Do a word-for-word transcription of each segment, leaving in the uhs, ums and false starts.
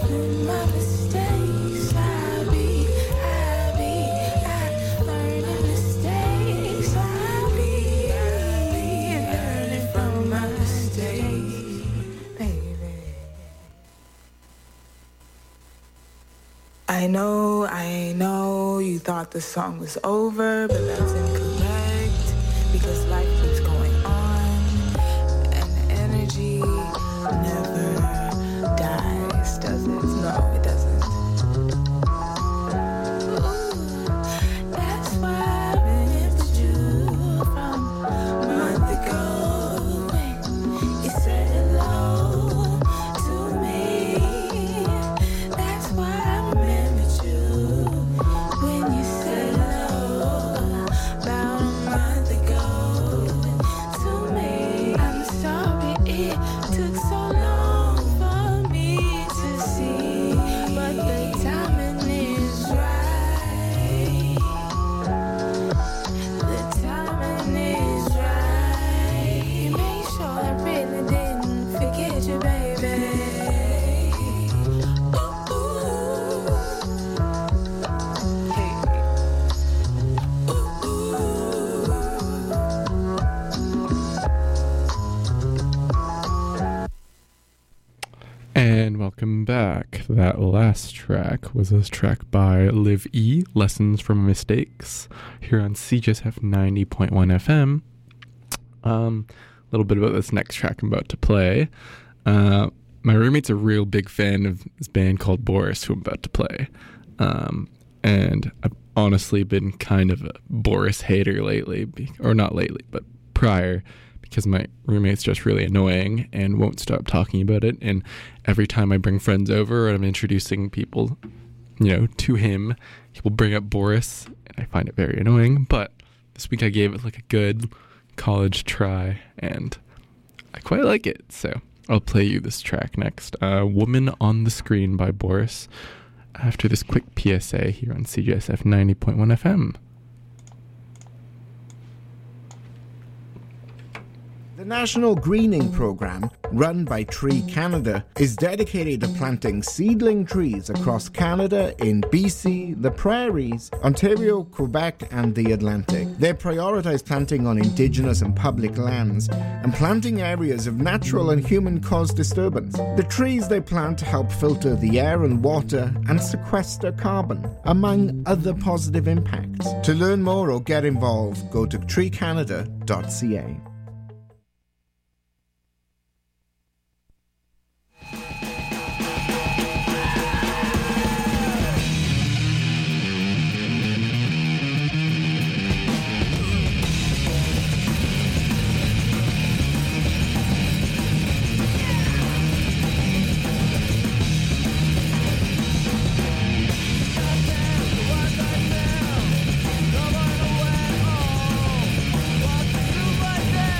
I know, I know you thought the song was over, but that's incorrect, because life keeps going on, and the energy never dies, does it? No, it doesn't. Ooh, that's why I remembered you from a month ago when you said hello to me. That's why I remembered you when you said hello about a month ago to me. I'm sorry it took so long for me to see, but the timing is right. The timing is right. Make sure I really didn't forget you, baby. Ooh, ooh. Hey. Ooh, And welcome back. That last track was a track by Liv E, Lessons from Mistakes, here on C J S F ninety point one F M. Um, a little bit about this next track I'm about to play. Uh, my roommate's a real big fan of this band called Boris, who I'm about to play. Um, and I've honestly been kind of a Boris hater lately, be- or not lately, but prior, because my roommate's just really annoying and won't stop talking about it. And every time I bring friends over and I'm introducing people, you know, to him, he will bring up Boris, and I find it very annoying. But this week I gave it like a good college try, and I quite like it. So I'll play you this track next. Uh, Woman on the Screen by Boris, after this quick P S A here on C J S F ninety point one F M. The National Greening Programme, run by Tree Canada, is dedicated to planting seedling trees across Canada in B C, the Prairies, Ontario, Quebec, and the Atlantic. They prioritise planting on Indigenous and public lands and planting areas of natural and human-caused disturbance. The trees they plant help filter the air and water and sequester carbon, among other positive impacts. To learn more or get involved, go to tree canada dot c a. Right now,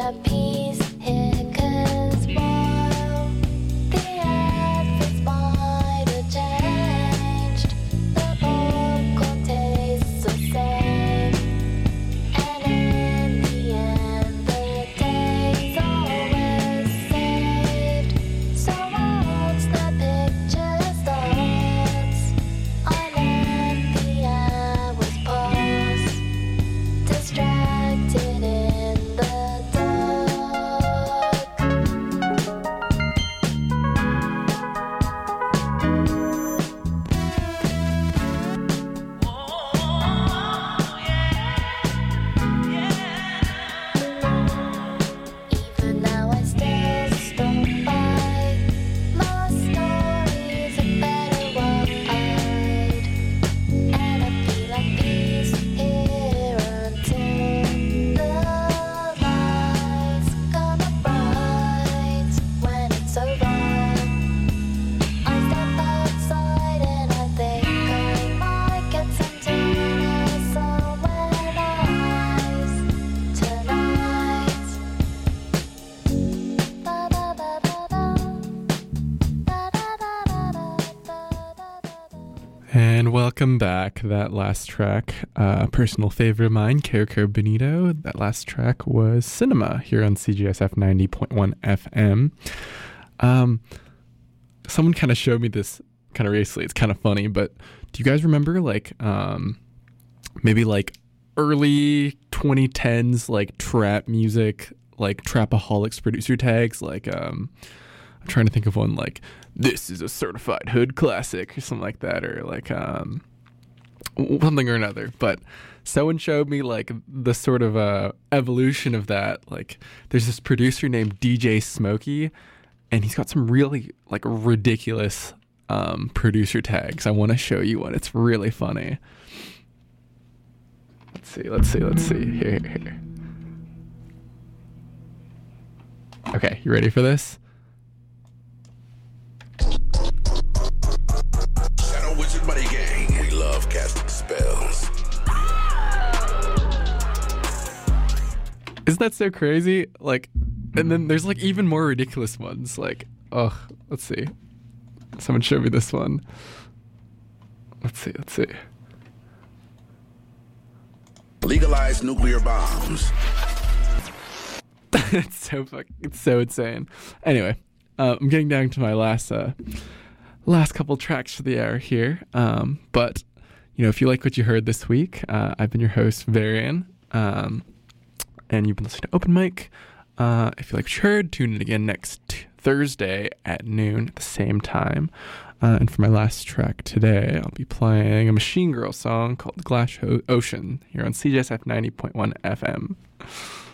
And welcome back. That last track, uh, personal favorite of mine, Care Care Bonito. That last track was Cinema here on C G S F ninety point one F M. Um, someone kind of showed me this kind of recently. It's kind of funny, but do you guys remember like um, maybe like early twenty tens like trap music, like Trapaholics producer tags? Like um, I'm trying to think of one like, this is a certified hood classic or something like that, or like um something or another. But someone showed me like the sort of uh evolution of that. Like there's this producer named D J Smokey, and he's got some really like ridiculous um producer tags. I want to show you one. It's really funny. Let's see, let's see, let's see. Here, here, here. Okay, you ready for this? Buddy gang, we love casting spells. Isn't that so crazy? Like, and then there's like even more ridiculous ones. Like, oh, let's see. Someone showed me this one. Let's see, let's see. Legalize nuclear bombs. It's so fucking, it's so insane. Anyway, uh, I'm getting down to my last uh last couple tracks for the hour here. Um, but, you know, if you like what you heard this week, uh, I've been your host, Varian, um, and you've been listening to Open Mic. Uh, if you like what you heard, tune in again next t- Thursday at noon at the same time. Uh, and for my last track today, I'll be playing a Machine Girl song called The Glass Ho- Ocean here on C G S F ninety point one F M.